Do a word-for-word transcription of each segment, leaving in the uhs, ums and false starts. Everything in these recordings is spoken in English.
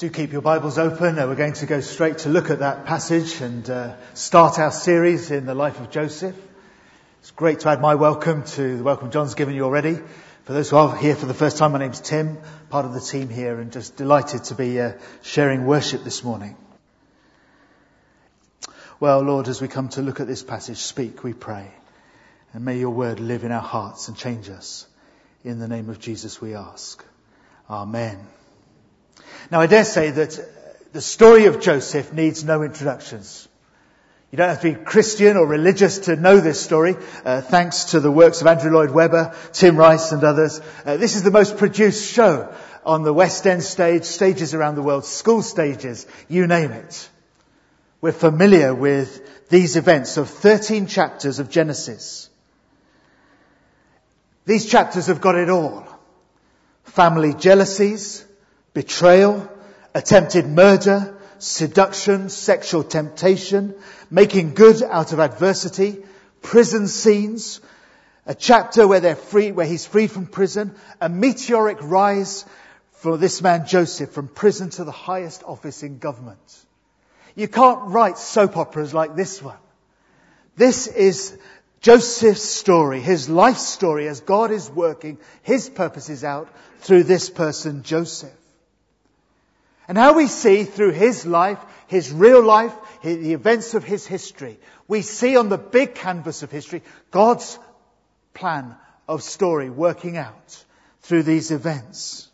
Do keep your Bibles open. Uh, we're going to go straight to look at that passage and uh, start our series in the life of Joseph. It's great to add my welcome to the welcome John's given you already. For those who are here for the first time, my name's Tim, part of the team here, and just delighted to be uh, sharing worship this morning. Well, Lord, as we come to look at this passage, speak, we pray. And may your word live in our hearts and change us. In the name of Jesus we ask. Amen. Now, I dare say that the story of Joseph needs no introductions. You don't have to be Christian or religious to know this story. Uh, thanks to the works of Andrew Lloyd Webber, Tim Rice and others. Uh, this is the most produced show on the West End stage, stages around the world, school stages, you name it. We're familiar with these events of thirteen chapters of Genesis. These chapters have got it all. Family jealousies, betrayal, attempted murder, seduction, sexual temptation, making good out of adversity, prison scenes, a chapter where they're free, where he's freed from prison, a meteoric rise for this man Joseph from prison to the highest office in government. You can't write soap operas like this one. This is Joseph's story, his life story as God is working his purposes out through this person, Joseph. And how we see through his life, his real life, the events of his history, we see on the big canvas of history, God's plan of story working out through these events.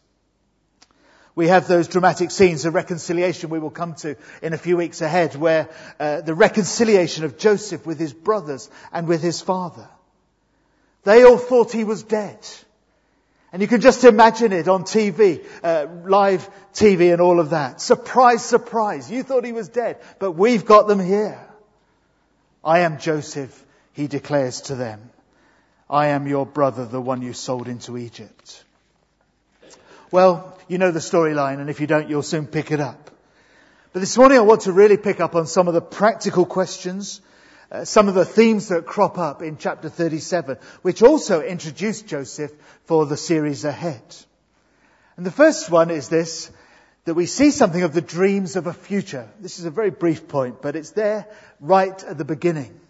We have those dramatic scenes of reconciliation we will come to in a few weeks ahead, where uh, the reconciliation of Joseph with his brothers and with his father. They all thought he was dead. And you can just imagine it on T V, uh, live T V and all of that. Surprise, surprise. You thought he was dead, but we've got them here. I am Joseph, he declares to them. I am your brother, the one you sold into Egypt. Well, you know the storyline, and if you don't, you'll soon pick it up. But this morning I want to really pick up on some of the practical questions, uh, some of the themes that crop up in chapter thirty-seven, which also introduce Joseph for the series ahead. And the first one is this, that we see something of the dreams of a future. This is a very brief point, but it's there right at the beginning.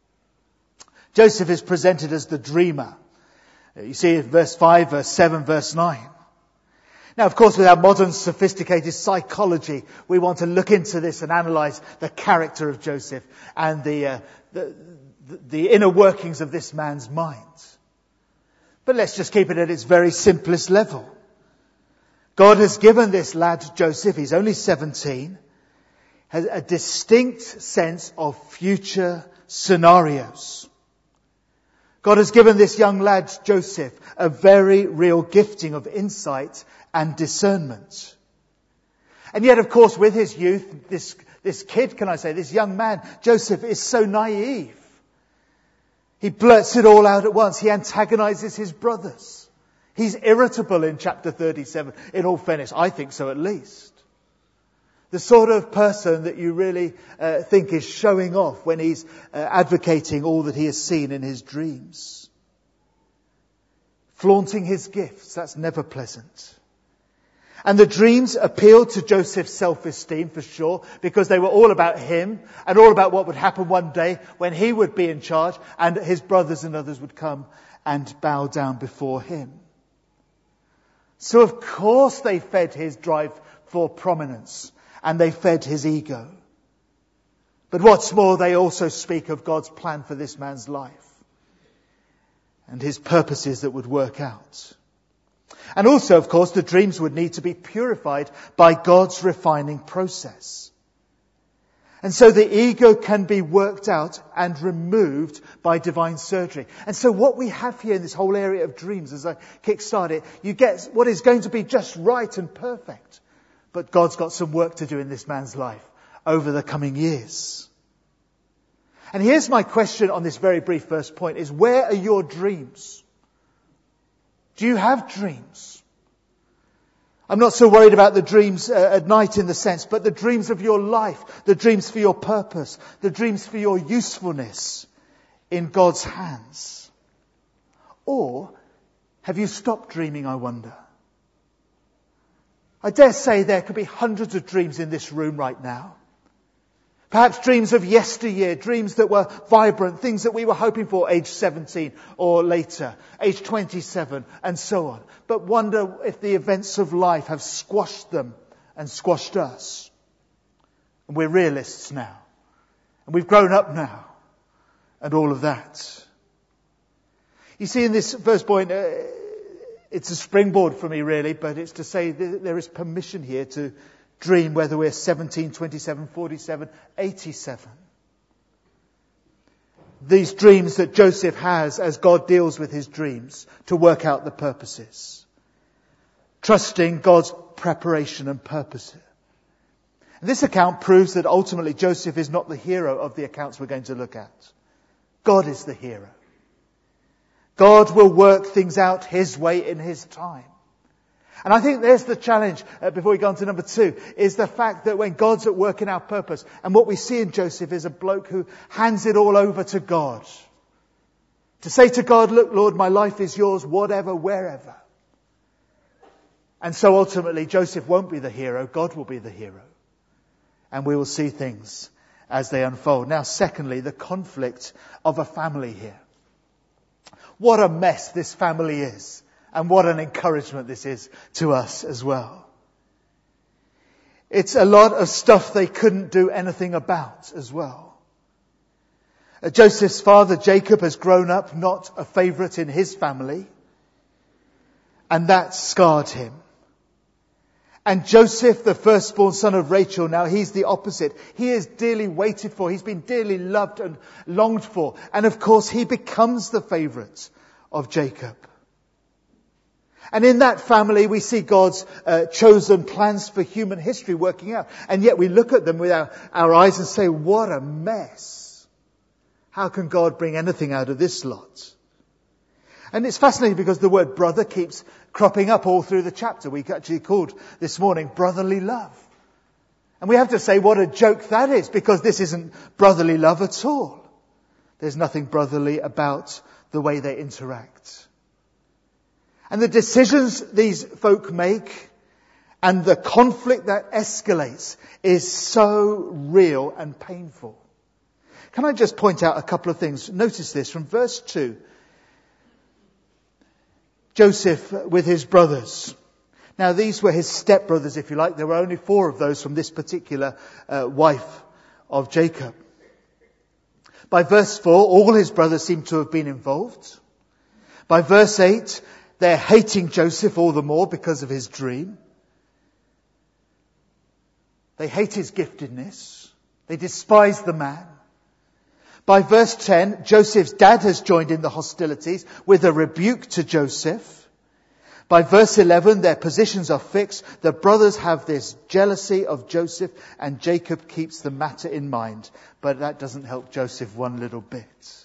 Joseph is presented as the dreamer. You see it verse five, verse seven, verse nine. Now, of course, with our modern sophisticated psychology, we want to look into this and analyse the character of Joseph and the, uh, the, the inner workings of this man's mind. But let's just keep it at its very simplest level. God has given this lad, Joseph, he's only seventeen, has a distinct sense of future scenarios. God has given this young lad, Joseph, a very real gifting of insight and discernment. And yet, of course, with his youth, this, this kid, can I say, this young man, Joseph, is so naive. He blurts it all out at once. He antagonizes his brothers. He's irritable in chapter thirty-seven. In all fairness, I think so at least. The sort of person that you really uh, think is showing off when he's uh, advocating all that he has seen in his dreams. Flaunting his gifts, that's never pleasant. And the dreams appealed to Joseph's self-esteem for sure, because they were all about him and all about what would happen one day when he would be in charge and his brothers and others would come and bow down before him. So of course they fed his drive for prominence and they fed his ego. But what's more, they also speak of God's plan for this man's life and his purposes that would work out. And also, of course, the dreams would need to be purified by God's refining process. And so the ego can be worked out and removed by divine surgery. And so what we have here in this whole area of dreams, as I kickstart it, you get what is going to be just right and perfect. But God's got some work to do in this man's life over the coming years. And here's my question on this very brief first point is, where are your dreams? Do you have dreams? I'm not so worried about the dreams uh, at night in the sense, but the dreams of your life, the dreams for your purpose, the dreams for your usefulness in God's hands. Or have you stopped dreaming, I wonder? I dare say there could be hundreds of dreams in this room right now. Perhaps dreams of yesteryear, dreams that were vibrant, things that we were hoping for age seventeen or later, age twenty-seven and so on. But wonder if the events of life have squashed them and squashed us. And we're realists now. And we've grown up now. And all of that. You see, in this first point, uh, it's a springboard for me really, but it's to say that there is permission here to dream whether we're seventeen, twenty-seven, forty-seven, eighty-seven. These dreams that Joseph has as God deals with his dreams to work out the purposes. Trusting God's preparation and purpose. And this account proves that ultimately Joseph is not the hero of the accounts we're going to look at. God is the hero. God will work things out his way in his time. And I think there's the challenge, uh, before we go on to number two, is the fact that when God's at work in our purpose, and what we see in Joseph is a bloke who hands it all over to God. To say to God, look, Lord, my life is yours, whatever, wherever. And so ultimately Joseph won't be the hero, God will be the hero. And we will see things as they unfold. Now, secondly, the conflict of a family here. What a mess this family is. And what an encouragement this is to us as well. It's a lot of stuff they couldn't do anything about as well. Uh, Joseph's father, Jacob, has grown up not a favourite in his family. And that scarred him. And Joseph, the firstborn son of Rachel, now he's the opposite. He is dearly waited for. He's been dearly loved and longed for. And of course, he becomes the favourite of Jacob. And in that family, we see God's uh, chosen plans for human history working out. And yet we look at them with our, our eyes and say, what a mess. How can God bring anything out of this lot? And it's fascinating because the word brother keeps cropping up all through the chapter. We actually called this morning brotherly love. And we have to say what a joke that is, because this isn't brotherly love at all. There's nothing brotherly about the way they interact. And the decisions these folk make and the conflict that escalates is so real and painful. Can I just point out a couple of things? Notice this from verse two. Joseph with his brothers. Now these were his stepbrothers, if you like. There were only four of those from this particular uh, wife of Jacob. By verse four, all his brothers seem to have been involved. By verse eight, they're hating Joseph all the more because of his dream. They hate his giftedness. They despise the man. By verse ten, Joseph's dad has joined in the hostilities with a rebuke to Joseph. By verse eleven, their positions are fixed. The brothers have this jealousy of Joseph, and Jacob keeps the matter in mind. But that doesn't help Joseph one little bit.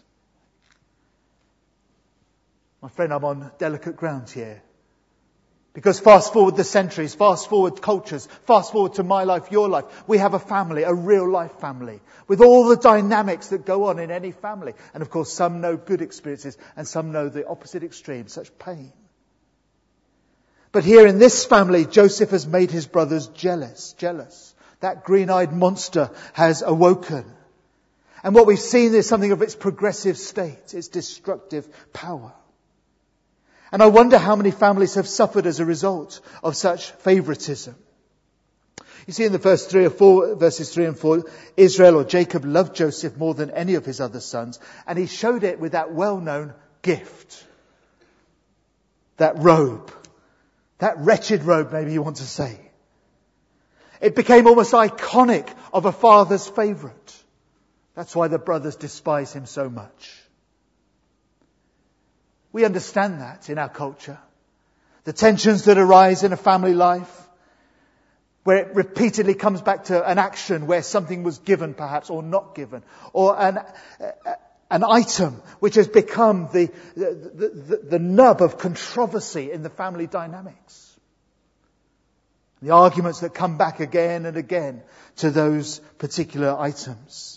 My friend, I'm on delicate ground here. Because fast forward the centuries, fast forward cultures, fast forward to my life, your life. We have a family, a real life family, with all the dynamics that go on in any family. And of course, some know good experiences and some know the opposite extreme, such pain. But here in this family, Joseph has made his brothers jealous, jealous. That green-eyed monster has awoken. And what we've seen is something of its progressive state, its destructive power. And I wonder how many families have suffered as a result of such favoritism. You see in the first three or four, verses three and four, Israel or Jacob loved Joseph more than any of his other sons. And he showed it with that well-known gift. That robe. That wretched robe, maybe you want to say. It became almost iconic of a father's favourite. That's why the brothers despise him so much. We understand that in our culture. The tensions that arise in a family life, where it repeatedly comes back to an action where something was given perhaps or not given, or an an item which has become the the, the, the nub of controversy in the family dynamics. The arguments that come back again and again to those particular items.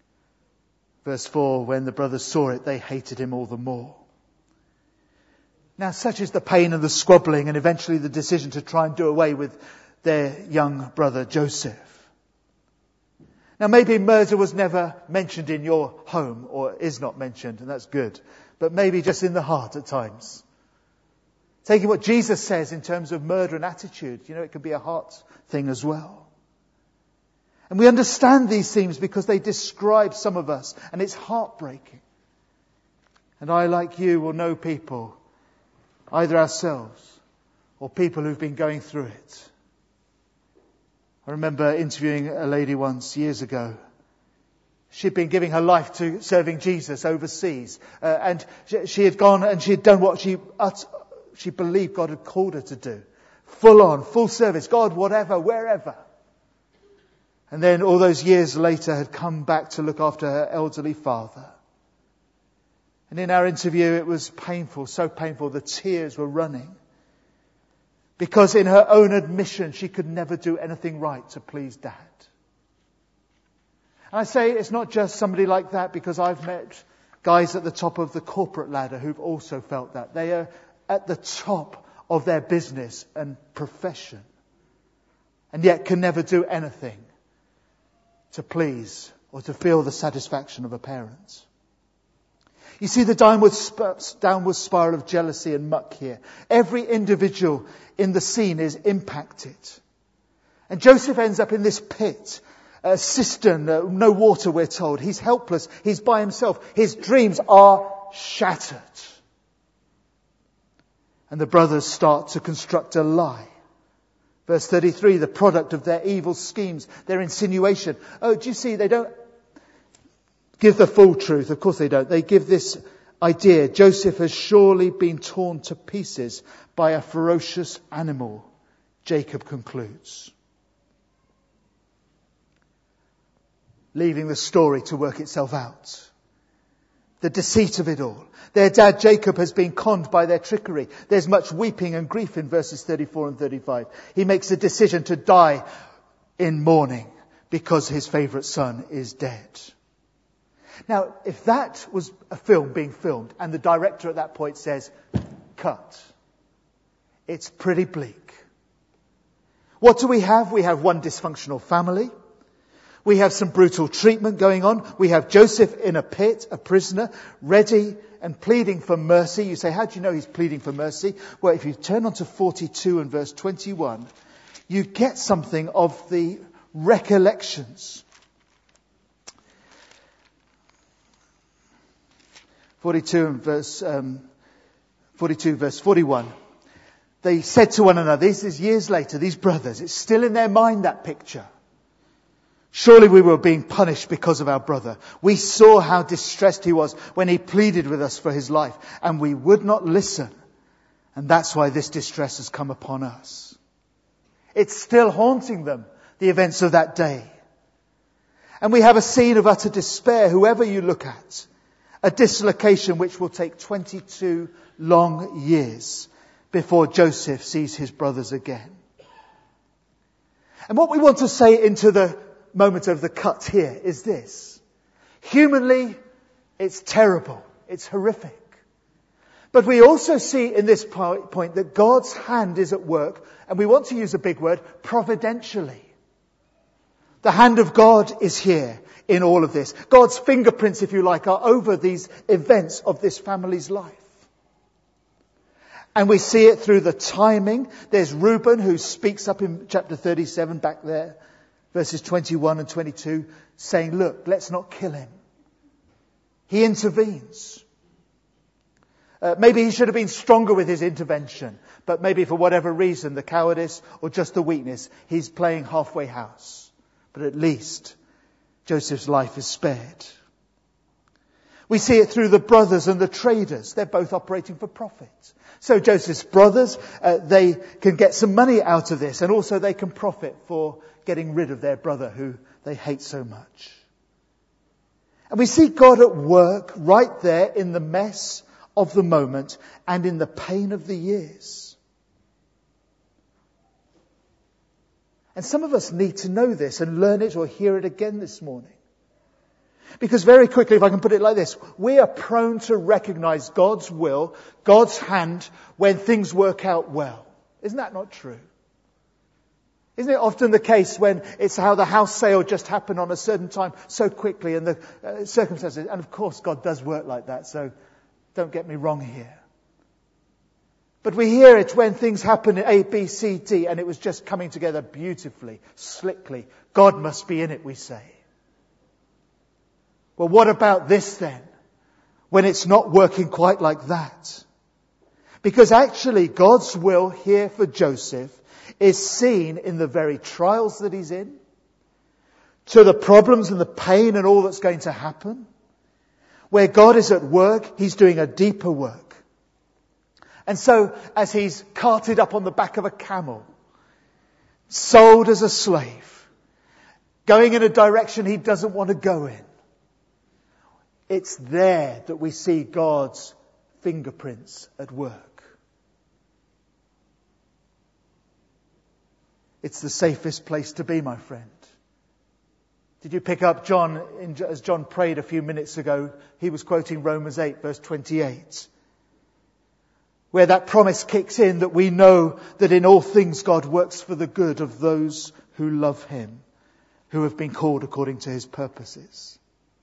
Verse four, when the brothers saw it, they hated him all the more. Now, such is the pain and the squabbling and eventually the decision to try and do away with their young brother Joseph. Now, maybe murder was never mentioned in your home, or is not mentioned, and that's good. But maybe just in the heart at times. Taking what Jesus says in terms of murder and attitude, you know, it can be a heart thing as well. And we understand these themes because they describe some of us, and it's heartbreaking. And I, like you, will know people, either ourselves or people who've been going through it. I remember interviewing a lady once years ago. She'd been giving her life to serving Jesus overseas. Uh, and she, she had gone and she had done what she, she believed God had called her to do. Full on, full service. God, whatever, wherever. And then all those years later had come back to look after her elderly father. And in our interview it was painful, so painful, the tears were running. Because in her own admission, she could never do anything right to please Dad. And I say it's not just somebody like that because I've met guys at the top of the corporate ladder who've also felt that. They are at the top of their business and profession. And yet can never do anything to please or to feel the satisfaction of a parent. You see the downward, sp- downward spiral of jealousy and muck here. Every individual in the scene is impacted. And Joseph ends up in this pit, a cistern, uh, no water, we're told. He's helpless. He's by himself. His dreams are shattered. And the brothers start to construct a lie. Verse thirty-three, the product of their evil schemes, their insinuation. Oh, do you see, they don't give the full truth. Of course they don't. They give this idea. Joseph has surely been torn to pieces by a ferocious animal, Jacob concludes. Leaving the story to work itself out. The deceit of it all. Their dad Jacob has been conned by their trickery. There's much weeping and grief in verses thirty-four and thirty-five. He makes a decision to die in mourning because his favourite son is dead. Now, if that was a film being filmed and the director at that point says, cut, it's pretty bleak. What do we have? We have one dysfunctional family. We have some brutal treatment going on. We have Joseph in a pit, a prisoner, ready and pleading for mercy. You say, how do you know he's pleading for mercy? Well, if you turn on to forty-two and verse twenty-one, you get something of the recollections. forty-two and verse, um, forty-two verse forty-one. They said to one another, this is years later, these brothers, it's still in their mind, that picture. Surely we were being punished because of our brother. We saw how distressed he was when he pleaded with us for his life, and we would not listen. And that's why this distress has come upon us. It's still haunting them, the events of that day. And we have a scene of utter despair, whoever you look at. A dislocation which will take twenty-two long years before Joseph sees his brothers again. And what we want to say into the moment of the cut here is this. Humanly, it's terrible. It's horrific. But we also see in this point that God's hand is at work, and we want to use a big word, providentially. The hand of God is here in all of this. God's fingerprints, if you like, are over these events of this family's life. And we see it through the timing. There's Reuben who speaks up in chapter thirty-seven back there, verses twenty-one and twenty-two, saying, look, let's not kill him. He intervenes. Uh, maybe he should have been stronger with his intervention, but maybe for whatever reason, the cowardice or just the weakness, he's playing halfway house. But at least Joseph's life is spared. We see it through the brothers and the traders. They're both operating for profit. So Joseph's brothers, uh, they can get some money out of this, and also they can profit for getting rid of their brother who they hate so much. And we see God at work right there in the mess of the moment and in the pain of the years. And some of us need to know this and learn it or hear it again this morning. Because very quickly, if I can put it like this, we are prone to recognize God's will, God's hand, when things work out well. Isn't that not true? Isn't it often the case when it's how the house sale just happened on a certain time so quickly and the uh, circumstances, and of course God does work like that, so don't get me wrong here. But we hear it when things happen in A, B, C, D, and it was just coming together beautifully, slickly. God must be in it, we say. Well, what about this then, when it's not working quite like that? Because actually God's will here for Joseph is seen in the very trials that he's in, to the problems and the pain and all that's going to happen. Where God is at work, he's doing a deeper work. And so, as he's carted up on the back of a camel, sold as a slave, going in a direction he doesn't want to go in, it's there that we see God's fingerprints at work. It's the safest place to be, my friend. Did you pick up John, in, as John prayed a few minutes ago, he was quoting Romans eight, verse twenty-eight. Where that promise kicks in that we know that in all things God works for the good of those who love him, who have been called according to his purposes.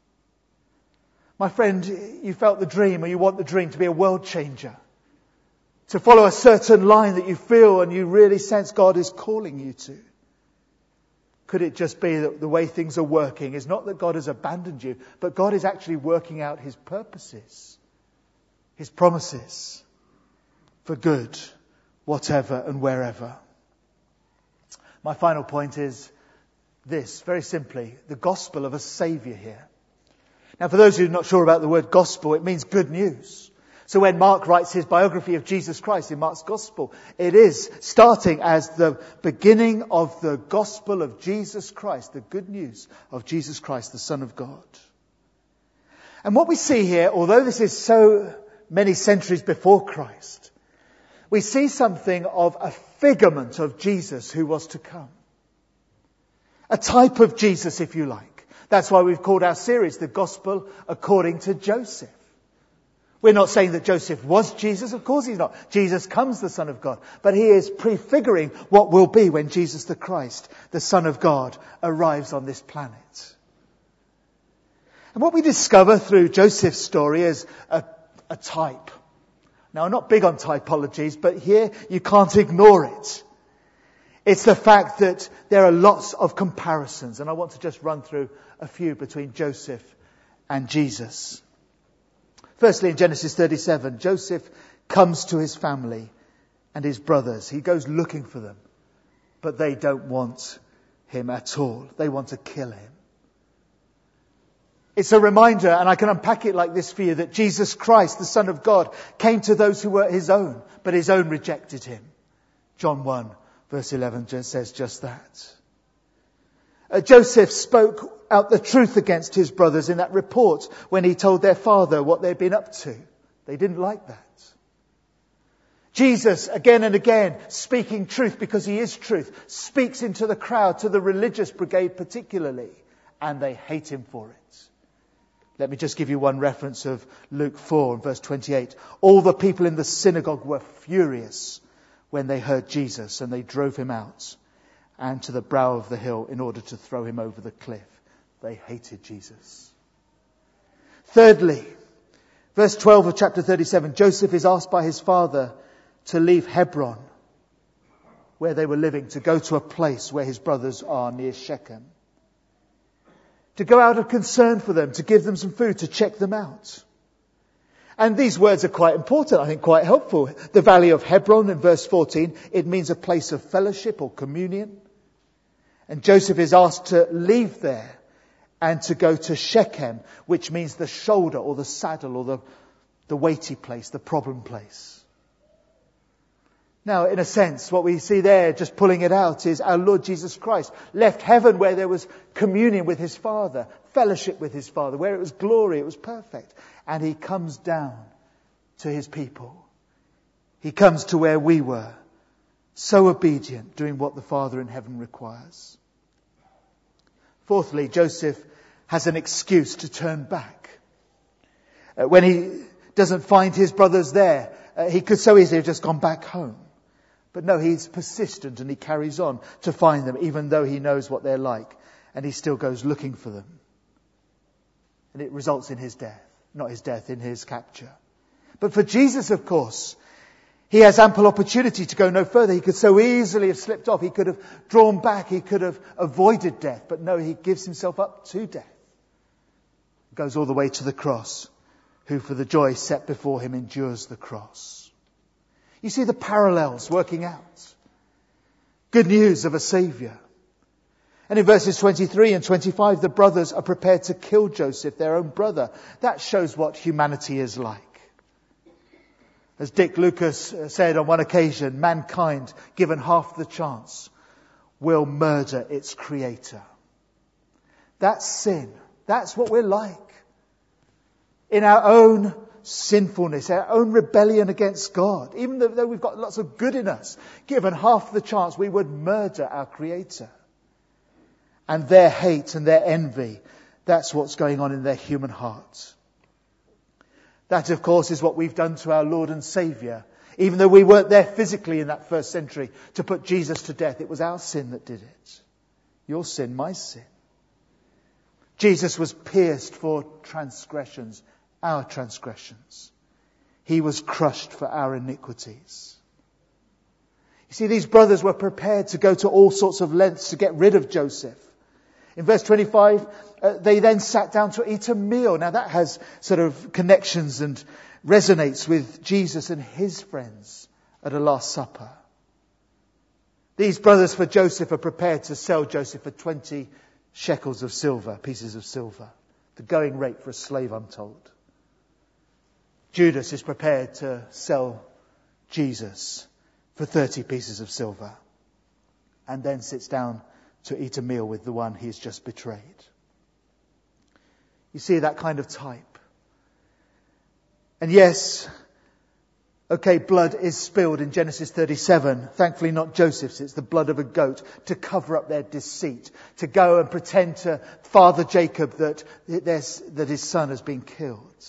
My friend, you felt the dream, or you want the dream to be a world changer. To follow a certain line that you feel and you really sense God is calling you to. Could it just be that the way things are working is not that God has abandoned you, but God is actually working out his purposes, his promises for good, whatever and wherever. My final point is this, very simply, the gospel of a Saviour here. Now, for those who are not sure about the word gospel, it means good news. So when Mark writes his biography of Jesus Christ in Mark's Gospel, it is starting as the beginning of the gospel of Jesus Christ, the good news of Jesus Christ, the Son of God. And what we see here, although this is so many centuries before Christ, we see something of a figment of Jesus who was to come. A type of Jesus, if you like. That's why we've called our series The Gospel According to Joseph. We're not saying that Joseph was Jesus. Of course he's not. Jesus comes, the Son of God. But he is prefiguring what will be when Jesus the Christ, the Son of God, arrives on this planet. And what we discover through Joseph's story is a, a type. Now, I'm not big on typologies, but here you can't ignore it. It's the fact that there are lots of comparisons. And I want to just run through a few between Joseph and Jesus. Firstly, in Genesis thirty-seven, Joseph comes to his family and his brothers. He goes looking for them, but they don't want him at all. They want to kill him. It's a reminder, and I can unpack it like this for you, that Jesus Christ, the Son of God, came to those who were his own, but his own rejected him. John one, verse eleven says just that. Uh, Joseph spoke out the truth against his brothers in that report when he told their father what they'd been up to. They didn't like that. Jesus, again and again, speaking truth because he is truth, speaks into the crowd, to the religious brigade particularly, and they hate him for it. Let me just give you one reference of Luke four, verse twenty-eight. All the people in the synagogue were furious when they heard Jesus, and they drove him out and to the brow of the hill in order to throw him over the cliff. They hated Jesus. Thirdly, verse twelve of chapter thirty-seven, Joseph is asked by his father to leave Hebron, where they were living, to go to a place where his brothers are near Shechem. To go out of concern for them, to give them some food, to check them out. And these words are quite important, I think quite helpful. The valley of Hebron in verse fourteen, it means a place of fellowship or communion. And Joseph is asked to leave there and to go to Shechem, which means the shoulder or the saddle or the, the weighty place, the problem place. Now, in a sense, what we see there, just pulling it out, is our Lord Jesus Christ left heaven where there was communion with his Father, fellowship with his Father, where it was glory, it was perfect. And he comes down to his people. He comes to where we were, so obedient, doing what the Father in heaven requires. Fourthly, Joseph has an excuse to turn back. Uh, when he doesn't find his brothers there, uh, he could so easily have just gone back home. But no, he's persistent and he carries on to find them, even though he knows what they're like. And he still goes looking for them. And it results in his death. Not his death, in his capture. But for Jesus, of course, he has ample opportunity to go no further. He could so easily have slipped off. He could have drawn back. He could have avoided death. But no, he gives himself up to death. Goes all the way to the cross. Who for the joy set before him endures the cross. You see the parallels working out. Good news of a Saviour. And in verses twenty-three and twenty-five, the brothers are prepared to kill Joseph, their own brother. That shows what humanity is like. As Dick Lucas said on one occasion, mankind, given half the chance, will murder its creator. That's sin. That's what we're like. In our own sinfulness, our own rebellion against God, even though we've got lots of good in us, given half the chance, we would murder our Creator. And their hate and their envy, that's what's going on in their human hearts. That, of course, is what we've done to our Lord and Saviour. Even though we weren't there physically in that first century to put Jesus to death, it was our sin that did it. Your sin, my sin. Jesus was pierced for transgressions, our transgressions. He was crushed for our iniquities. You see, these brothers were prepared to go to all sorts of lengths to get rid of Joseph. In verse twenty-five, uh, they then sat down to eat a meal. Now that has sort of connections and resonates with Jesus and his friends at a Last Supper. These brothers for Joseph are prepared to sell Joseph for twenty shekels of silver, pieces of silver. The going rate for a slave, I'm told. Judas is prepared to sell Jesus for thirty pieces of silver. And then sits down to eat a meal with the one he has just betrayed. You see that kind of type. And yes, okay, blood is spilled in Genesis thirty-seven. Thankfully not Joseph's, it's the blood of a goat to cover up their deceit. To go and pretend to Father Jacob that, that his son has been killed.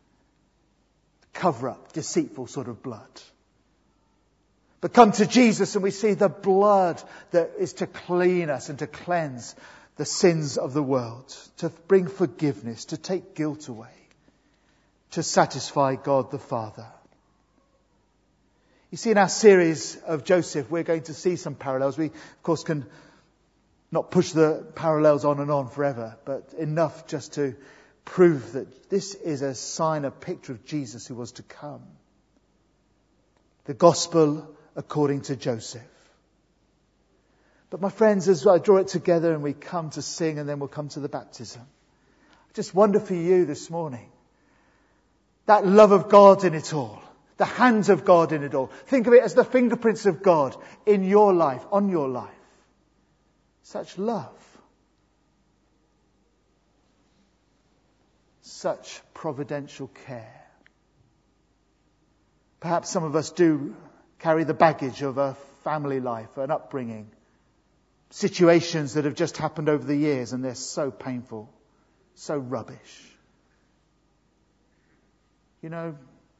Cover up, deceitful sort of blood. But come to Jesus and we see the blood that is to clean us and to cleanse the sins of the world. To bring forgiveness, to take guilt away. To satisfy God the Father. You see, in our series of Joseph, we're going to see some parallels. We, of course, can not push the parallels on and on forever, but enough just to prove that this is a sign, a picture of Jesus who was to come. The gospel according to Joseph. But my friends, as I draw it together and we come to sing and then we'll come to the baptism, I just wonder for you this morning, that love of God in it all, the hands of God in it all. Think of it as the fingerprints of God in your life, on your life. Such love. Such providential care. Perhaps some of us do carry the baggage of a family life, an upbringing, situations that have just happened over the years and they're so painful, so rubbish. You know,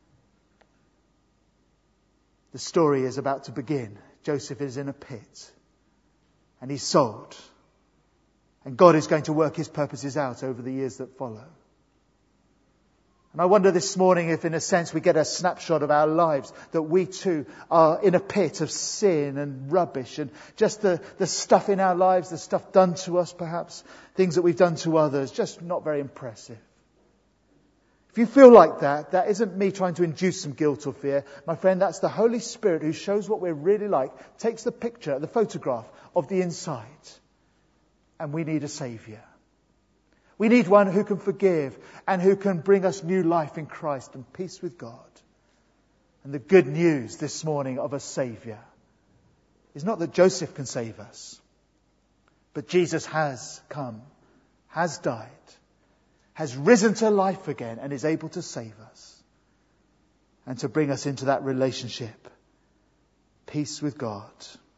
the story is about to begin. Joseph is in a pit and he's sold. And God is going to work his purposes out over the years that follow. And I wonder this morning if in a sense we get a snapshot of our lives, that we too are in a pit of sin and rubbish and just the, the stuff in our lives, the stuff done to us perhaps, things that we've done to others, just not very impressive. If you feel like that, that isn't me trying to induce some guilt or fear. My friend, that's the Holy Spirit who shows what we're really like, takes the picture, the photograph of the inside. And we need a Saviour. We need one who can forgive and who can bring us new life in Christ and peace with God. And the good news this morning of a Saviour is not that Joseph can save us, but Jesus has come, has died, has risen to life again and is able to save us and to bring us into that relationship, peace with God.